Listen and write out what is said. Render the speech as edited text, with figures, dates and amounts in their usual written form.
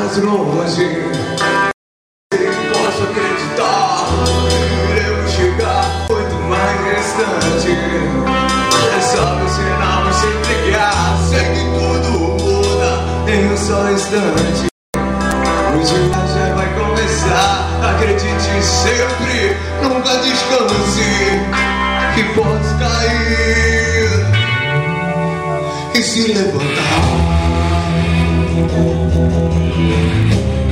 mais longe. Posso acreditar, iremos chegar muito mais distante. É só você não se entregar. Sei que tudo muda em um só instante. O dia já vai começar. Acredite sempre, nunca descanse, que pode cair e se levantar.